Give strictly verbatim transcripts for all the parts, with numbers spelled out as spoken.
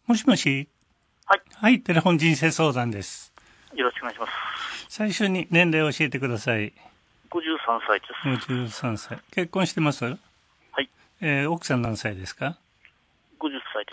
もしもし。 はい。 はい、テレフォン人生相談です。 よろしくお願いします。 最初に年齢を教えてください。 ごじゅうさんさいです。 ごじゅうさんさい。結婚してます？ はい。 えー、奥さん何歳ですか？ ごじゅっさいです。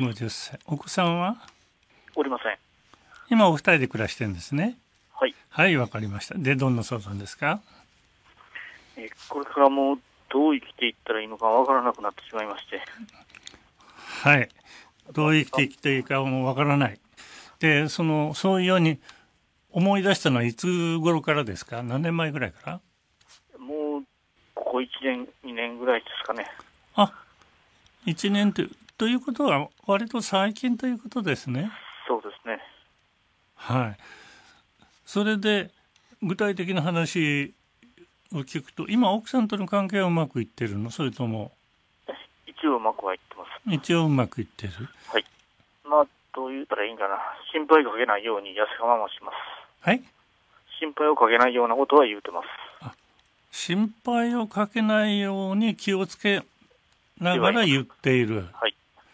ごじゅっさい。お子さんは？ おりません。 今お二人で暮らしてるんですね。 はい。 はい、わかりました。で、どんな相談ですか？ えーこれからもうどう生きていったらいいのかわからなくなってしまいまして。 はい。どう生きていっていいかもわからない。で、その、そういうように思い出したのはいつ頃からですか？何年前ぐらいから？ もう、ここいちねん、にねんぐらいですかね。 あ、いちねんという、ということは割と最近ということですね。 そうですね。 はい。それで具体的な話を聞くと、今奥さんとの関係はうまくいってるの？それとも一応うまくはいってます。 一応うまくいってる？ はい。まあ、どう言ったらいいんかな。心配かけないようにやせ我慢します。 はい。 心配をかけないようなことは言うてます。 心配をかけないように気をつけながら言っている。 はい。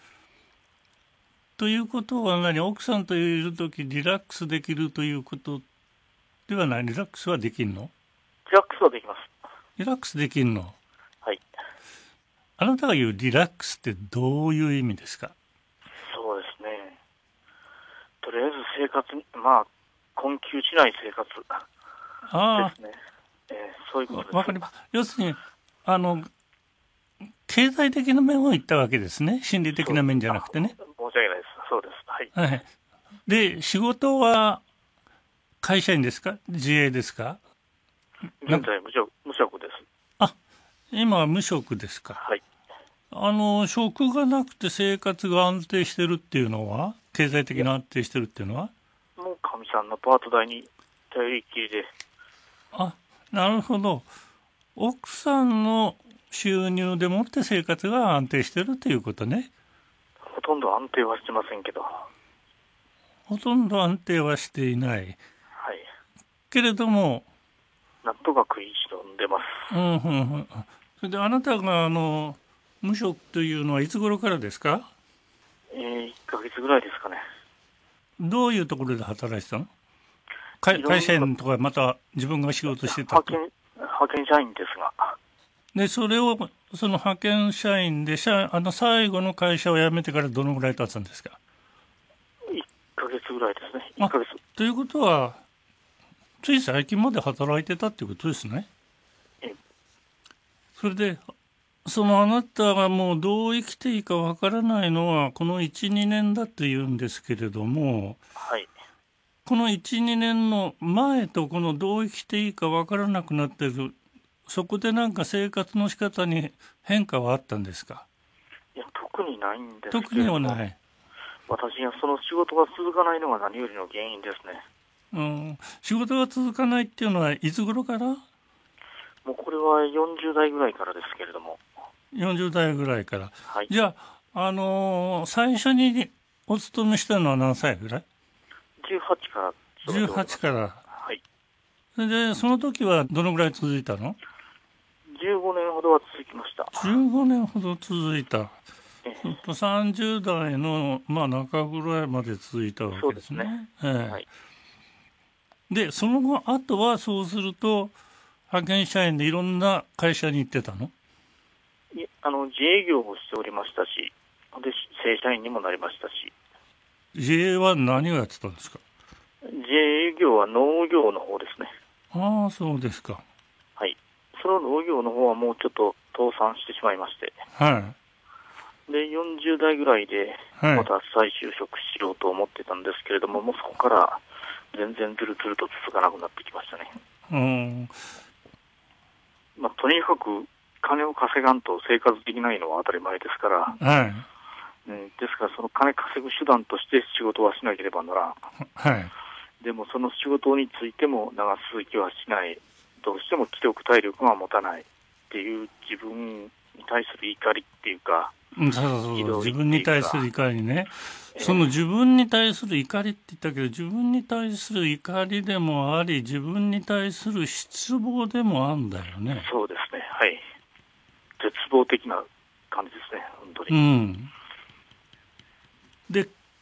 ということは何？奥さんといるときリラックスできるということではない？リラックスはできんの？ リラックスはできます。 リラックスできんの？ はい。 あなたが言うリラックスってどういう意味ですか？ そうですね。とりあえず生活に、まあ、困窮しない生活あですね。えーそういうことです。 あ、わかります。要するに、あの、経済的な面を言ったわけですね。心理的な面じゃなくてね。 申し訳ないです。そうです。はい。 はい。で、仕事は会社員ですか？自営ですか？ 現在無職、無職です。 あ、今は無職ですか。 はい。 あの、職がなくて生活が安定してるっていうのは、経済的に安定してるっていうのは？ もうかみさんのパート代に頼りっきりで。 あ、なるほど。奥さんの収入でもって生活が安定してるということね。 ほとんど安定はしてませんけど。はほとんど安定はしていない。 い。 けれども、 なんとか食いしのんでます。 うんうんうん。それであなたがあの無職というのはいつ頃からですか？ えー、いっかげつぐらいですかね。 どういうところで働いてたの？会会社員とかまた自分が仕事してたと？ 派遣、派遣社員ですが。 で、それを、その派遣社員で、社あの最後の会社を辞めてからどのぐらい経つんですか？ いっかげつぐらいですね。いっかげつ。 ということは、つい最近まで働いてたっていうことですね。 えそれで、そのあなたがもうどう生きていいかわからないのは、このいち、にねんだって言うんですけれども、 はい。 このいち、にねんの前とこのどう生きていいかわからなくなってる、そこでなんか生活の仕方に変化はあったんですか？ いや、特にないんですけれども。 特にはない。 私がその仕事が続かないのが何よりの原因ですね。 うん、仕事が続かないっていうのはいつ頃から？ もうこれはよんじゅうだいぐらいからですけれども。 よんじゅうだいぐらいから。 はい。 じゃあ、あのー最初にお勤めしたのは何歳ぐらい？ じゅうはちからじゅうはちから。 はい。 それで、その時はどのぐらい続いたの？ じゅうごねんほどは続きました。 じゅうごねんほど続いた。 えさんじゅう代の、まあ、中ぐらいまで続いたわけですね。 そうですね。 ええはい。 で、その後、あとはそうすると、派遣社員でいろんな会社に行ってたの？ いえあの、自営業をしておりましたし、で、正社員にもなりましたし、 自営は何をやってたんですか？ 自営業は農業の方ですね。 ああ、そうですか。 はい。その農業の方はもうちょっと倒産してしまいまして、 はで、よんじゅう代ぐらいで、 い。はい。 また再就職しようと思ってたんですけれども、もうそこから全然ずるずると続かなくなってきましたね。 うん。 まあ、とにかく金を稼がんと生活できないのは当たり前ですから、 はい。 うん、ですからその金稼ぐ手段として仕事はしなければならん。 はい。 でもその仕事についても長続きはしない。どうしても気力体力が持たないっていう自分に対する怒りっていうか、 うんそうそうそう。自分に対する怒りね。 えーその自分に対する怒りって言ったけど、自分に対する怒りでもあり、自分に対する失望でもあるんだよね。 そうですね。はい。絶望的な感じですね。本当うに。 ん。で、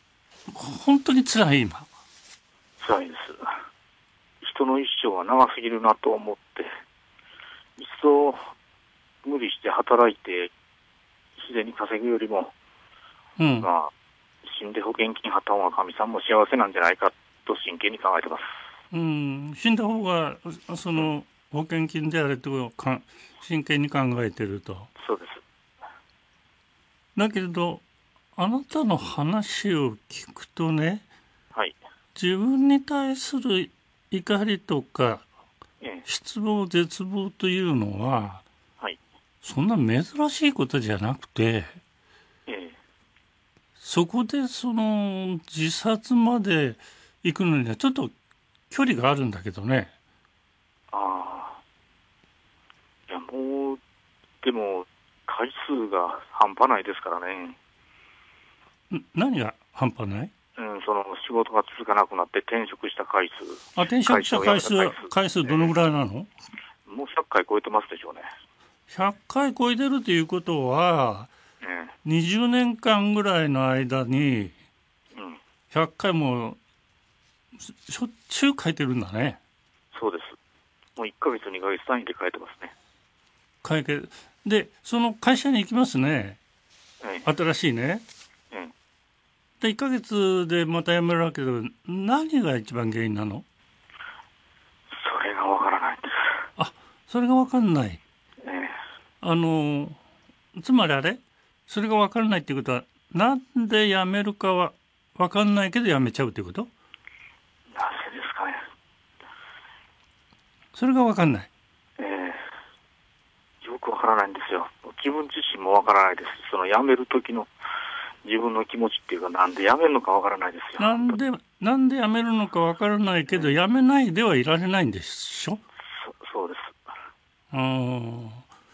本当に辛い今。 辛いです。人の一生は長すぎるなと思って、一度無理して働いて自然に稼ぐよりも、うん、まあ死んで保険金払った方が神さんも幸せなんじゃないかと真剣に考えてます。 うん、死んだ方がその保険金であるとか真剣に考えてると。 そうです。 だけれどあなたの話を聞くとね、 はい、 自分に対する怒りとか、 ええ、 失望絶望というのは、 はい、 そんな珍しいことじゃなくて、 ええ、 そこでその自殺まで行くのにはちょっと距離があるんだけどね。 ああ、いやもうでも回数が半端ないですからね。 何が半端ない？ うん、その仕事が続かなくなって転職した回数。 あ、転職した回数、回数どのぐらいなの？ えー、もうひゃっかい超えてますでしょうね。 ひゃっかい超えてるということは、 えー、 にじゅうねんかんぐらいの間にひゃっかいもしょっちゅう書いてるんだね。 そうです。もういっかげつにかげつ単位で書いてますね。 会計でその会社に行きますね、ええ、新しいね、ええ、でいっかげつでまた辞めるわけど、何が一番原因なの？ それがわからないんです。 あ、それがわかんない、 ええ、 あのつまりあれそれがわからないっていうことは、なんで辞めるかはわかんないけど辞めちゃうっていうこと？ なぜですかね。 それがわかんない。 よくわからないんですよ。自分自身もわからないです。その辞める時の自分の気持ちっていうか、なんで辞めるのかわからないですよ。 なんでなんで辞めるのかわからないけど、辞めないではいられないんでしょ？ そ, そうです。 あー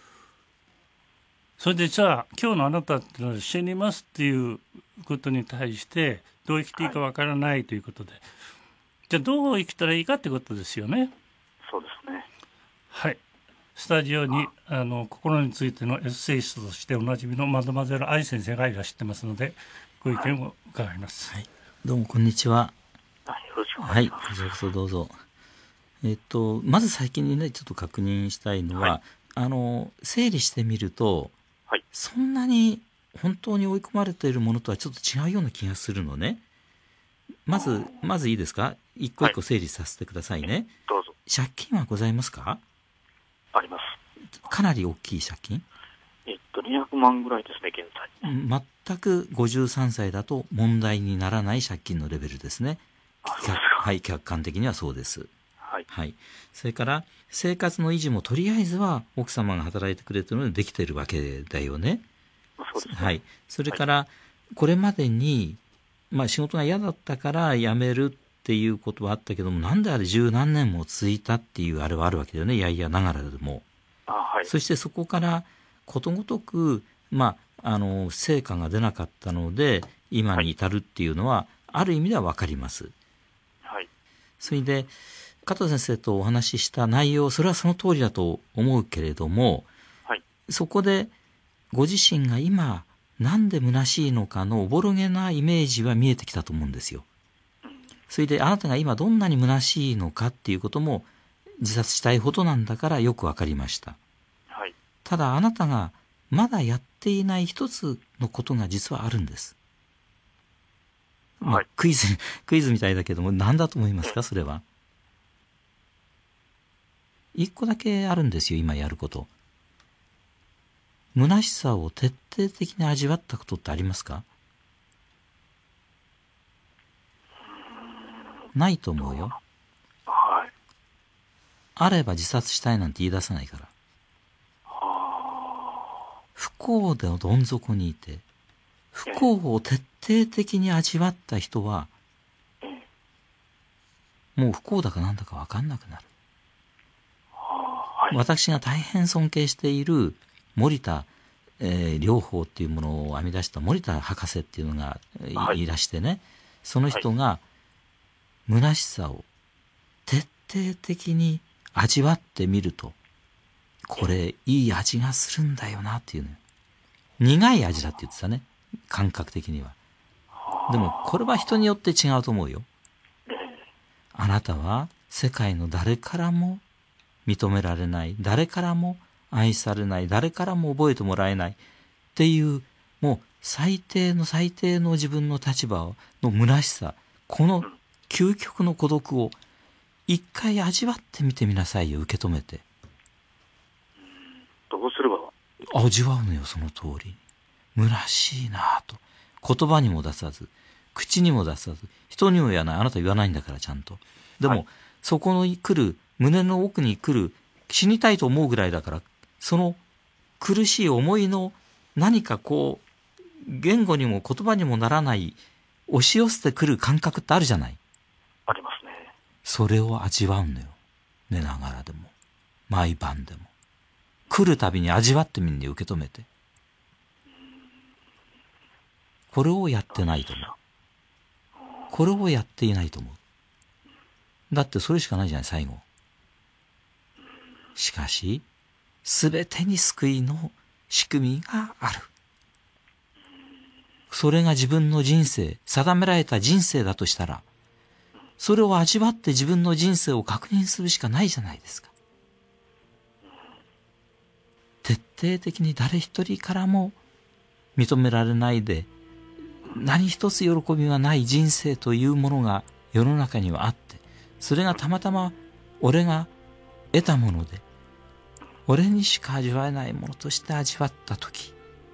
それでじゃあ今日のあなたってのは死にますっていうことに対してどう生きていいかわからないということで、はい、じゃあどう生きたらいいかってことですよね。 そうですね。 はい。スタジオにあの心についてのエッセイストとしておなじみのマドマゼル愛先生がいらっしゃってますので、ご意見を伺います。 はい、どうもこんにちは。 よろしくお願いします。 はい、こちらこそどうぞ。えっとまず最近にねちょっと確認したいのは、はい、あの整理してみると、はい、そんなに本当に追い込まれているものとはちょっと違うような気がするのね。まずまずいいですか、一個一個整理させてくださいね。はい、 どうぞ。 借金はございますか？ あります。 かなり大きい借金？ えっとにひゃくまんぐらいですね現在。 全くごじゅうさんさいだと問題にならない借金のレベルですね。はい、客観的にはそうです。 はい、 はい、それから生活の維持もとりあえずは奥様が働いてくれてるのでできているわけだよね。 そうですね。 はい、それからこれまでに、まあ、仕事が嫌だったから辞めるっていうことはあったけども、なんであれ十何年も続いたっていうあれはあるわけだよね、いやいやながらでも。 あ、はい、 そしてそこからことごとく、まあ、あの成果が出なかったので今に至るっていうのは、はい、ある意味では分かります。 はい、 それで加藤先生とお話しした内容、それはその通りだと思うけれども、 はい、 そこでご自身が今なんで虚しいのかのおぼろげなイメージは見えてきたと思うんですよ。それであなたが今どんなに虚しいのかっていうことも自殺したいほどなんだからよくわかりました。 はい、 ただあなたがまだやっていない一つのことが実はあるんです。まあはい、 クイズクイズみたいだけども何だと思いますか？それは一個だけあるんですよ、今やること。虚しさを徹底的に味わったことってありますか？ないと思うよ。 はい、 あれば自殺したいなんて言い出さないから。不幸でどん底にいて不幸を徹底的に味わった人はもう不幸だかなんだか分かんなくなる。 はい、 私が大変尊敬している森田、えー、療法っていうものを編み出した森田博士っていうのが い,、はい、いらしてね、その人が虚しさを徹底的に味わってみるとこれいい味がするんだよなっていうね。苦い味だって言ってたね、感覚的には。 でもこれは人によって違うと思うよ。あなたは世界の誰からも認められない、誰からも愛されない、誰からも覚えてもらえないっていう、もう最低の最低の自分の立場の虚しさ、この究極の孤独を一回味わってみてみなさいよ。受け止めて。 どうすれば。 味わうのよ、その通り。虚しいなぁと。言葉にも出さず、口にも出さず、人にも言わない。あなた言わないんだからちゃんと。でも、はい、そこの来る、胸の奥に来る、死にたいと思うぐらいだから、その苦しい思いの何かこう、言語にも言葉にもならない、押し寄せてくる感覚ってあるじゃない。 ありますね。 それを味わうのよ。寝ながらでも、毎晩でも。来るたびに味わってみんで受け止めて。これをやってないと思う。これをやっていないと思う。だってそれしかないじゃない、最後。しかし、すべてに救いの仕組みがある。それが自分の人生、定められた人生だとしたら、それを味わって自分の人生を確認するしかないじゃないですか。徹底的に誰一人からも認められないで、何一つ喜びがない人生というものが世の中にはあって、それがたまたま俺が得たもので、俺にしか味わえないものとして味わったとき、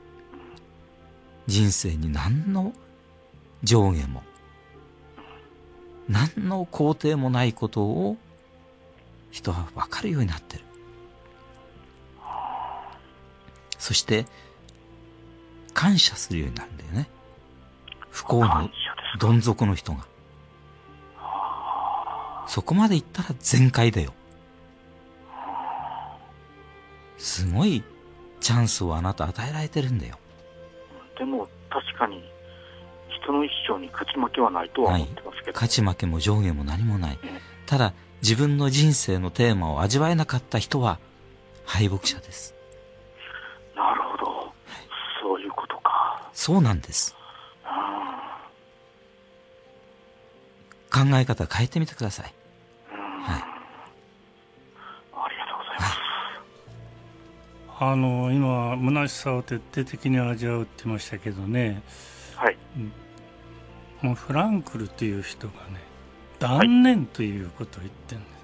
人生に何の上下も何の肯定もないことを人は分かるようになってる。そして感謝するようになるんだよね。不幸のどん底の人が。そこまでいったら全開だよ。すごいチャンスをあなた与えられてるんだよ。 でも確かに人の一生に勝ち負けはないとは思ってますけど、 勝ち負けも上下も何もない。ただ自分の人生のテーマを味わえなかった人は敗北者です。 なるほど、はい、そういうことか。 そうなんです。考え方変えてみてください。 うん、 はい、 ありがとうございます。 はい、あの今虚しさを徹底的に味わうって言いましたけどね、 はい、 もうフランクルという人がね、断念ということを言ってるんです、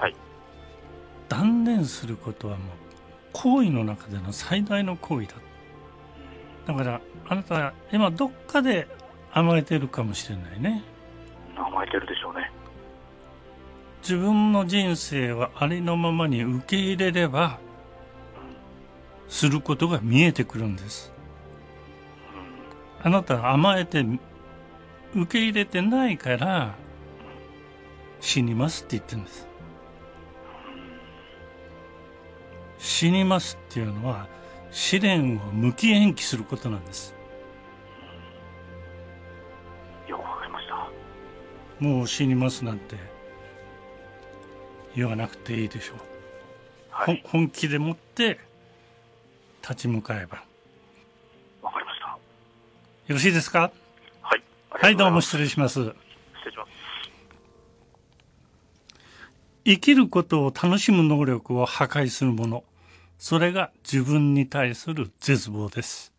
はい、 断念することはもう行為の中での最大の行為だ。だからあなたは今どっかで甘えてるかもしれないね。 甘えてるでしょうね。 自分の人生はありのままに受け入れればすることが見えてくるんです。あなたは甘えて受け入れてないから死にますって言ってるんです。死にますっていうのは試練を無期延期することなんです。 よくわかりました。 もう死にますなんて言わなくていいでしょう、はい、本気でもって立ち向かえば。 わかりました。 よろしいですか。 はい、 はい、どうも失礼します。 失礼します。 生きることを楽しむ能力を破壊するもの、それが自分に対する絶望です。